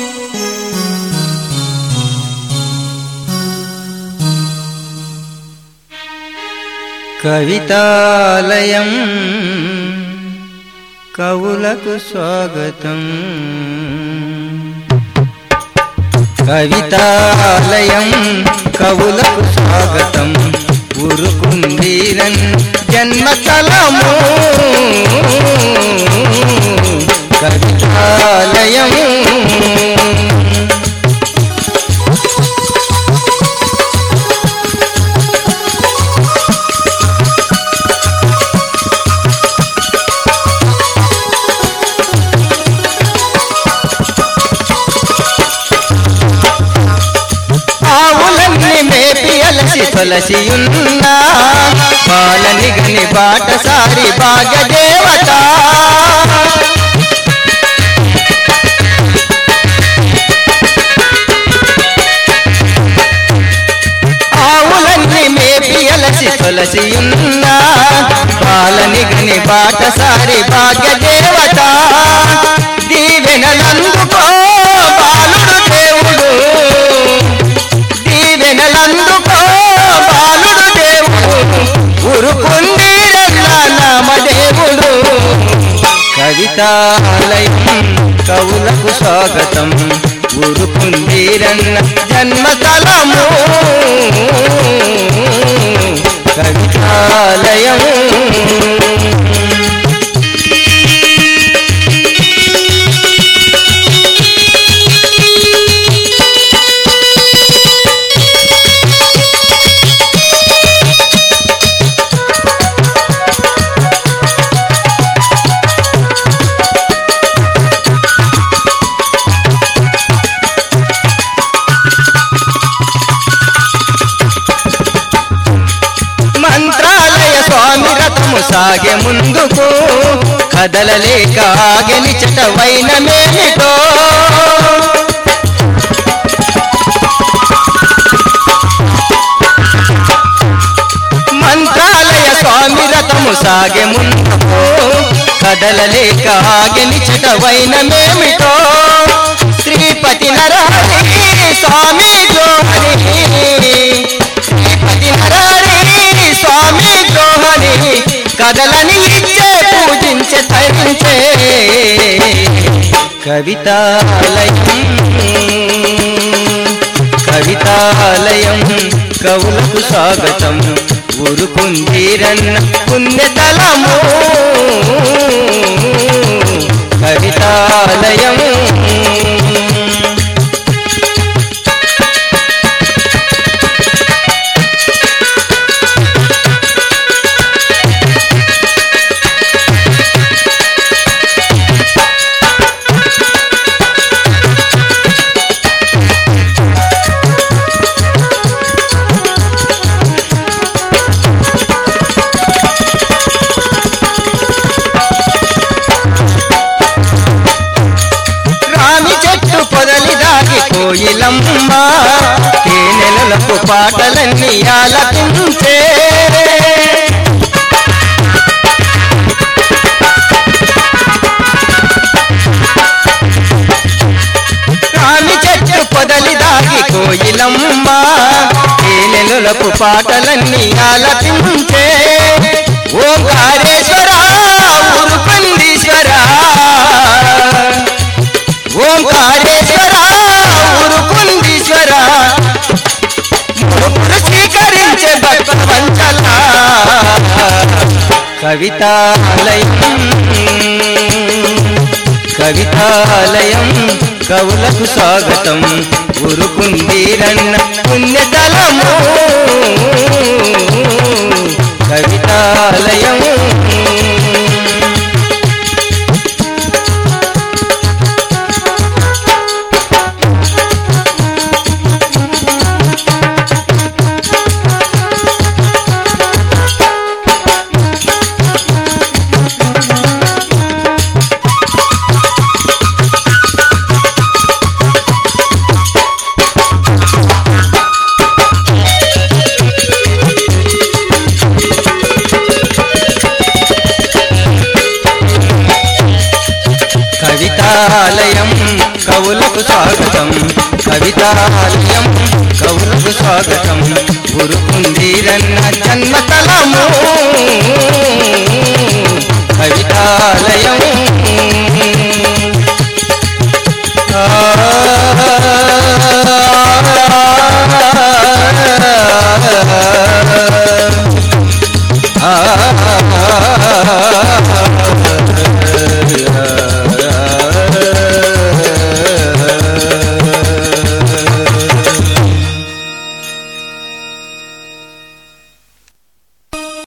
కవితాలయం కవులకు స్వాగతం. కవితాలయం కవులకు స్వాగతం. ఉరుకుందీరన్ జన్మతలము కవితాలయం. తులసియున్నా పాలనిగని బాటసారి భాగదేవత. ఆవులన్నీ మేపి అలసి తులసియున్నా పాలనిగని బాటసారి భాగదేవత. దీవెనలందుకో బాలుడు దేవుడు, దీవెనలందుకో బాలుడు దేవుడు. ఉరుకుందీరన్న నామదేవుడు. కవితాలయం కవులకు స్వాగతం. ఉరుకుందీరన్న జన్మతలము కవితాలయం. సాగే ముందుకు కదలలేక ఆగనిచట వైనమేమిటో. మంత్రాలయ స్వామి రథము సాగే ముందుకు కదలలేక ఆగనిచట వైనమేమిటో. శ్రీపతి నరహరి స్వామి జోహరి, శ్రీపతి నరహరి స్వామి జోహరి. కదలని ఇచ్చే పూజించే తరించే కవితాలయం. కవితాలయం కవులకు స్వాగతం. ఉరుకుందీరన్న పుణ్యతలము కవితాలయం. కోయిలమ్మ తేనెలకు పాటలన్నీ ఆలపించే. రామి చెట్టు పొదలి దాగి కోయిలమ్మ తేనెలకు పాటలన్నీ ఆలపించే. ఓంకారేశ్వర ఉరుకుందీశ్వర, ఓంకారేశ్వర ఉరుకుందీశ్వర. మురుపురు స్వీకరించే భక్తవంచల కవితాలయం. కవితాలయం కవులకు స్వాగతం. ఉరుకుందీరన్న పుణ్యతలము కవితాలయం. కవులకు స్వాగతం కవితాలయం కవులకు స్వాగతం గురుకుందీరన్న జన్మతలము